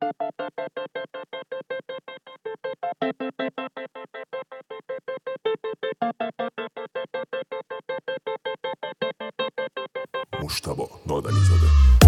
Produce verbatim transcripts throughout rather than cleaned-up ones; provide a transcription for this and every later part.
مجتبی نادری زاده.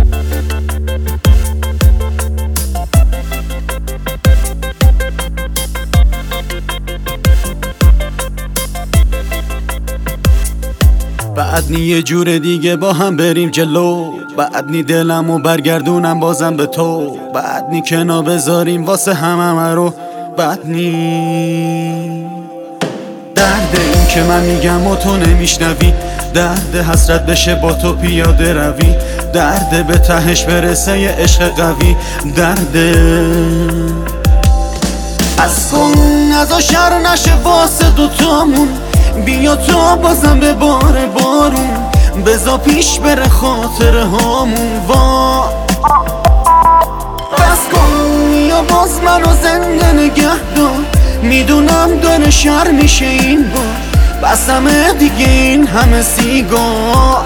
بعد نی یه جور دیگه با هم بریم جلو، بعد نی دلمو برگردونم بازم به تو، بعد نی کنا بذاریم واسه هم همه رو، بعد نی درد این که من میگم و تو نمیشنوی، درد حسرت بشه با تو پیاده روی، درد به تهش برسه یه عشق قوی، درد از کن ازا شر نشه واسه دوتامون، بیا تو بازم به بار بارون، بزا پیش بره خاطر هامون. وا بس کن یا باز منو زنده نگه دار، میدونم داره شر میشه این بار، بسمه دیگه این همه سیگار.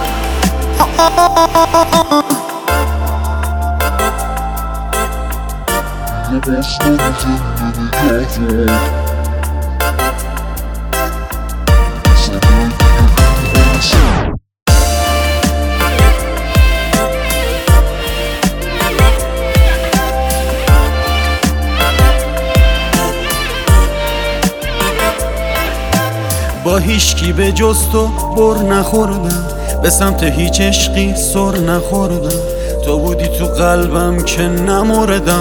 با هیچکی به جز تو بر نخوردم، به سمت هیچ عشقی سر نخوردم، تو بودی تو قلبم که نمردم.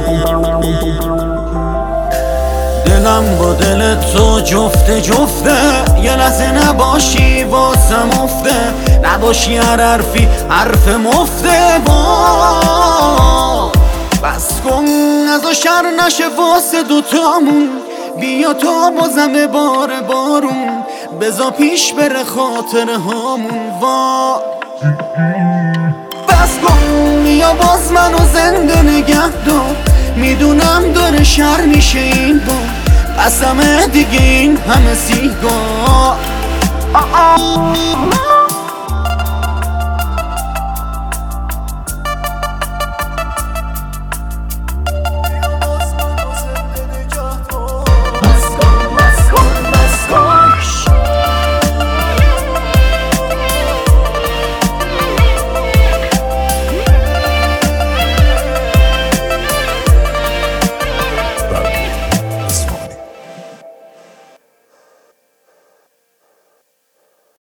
دلم با دل تو جفته جفته، یه لحظه نباشی واسم افته، نباشی هر حرفی حرف مفته. با بس کن ازا شر نشه واسه دوتامون، بیا تو بازم به بار بارون، بزا پیش بره خاطر هامون. وا بس کن یا باز منو زنده نگه دار، میدونم داره شر میشه این بار، قسمه دیگه این همه سیگار.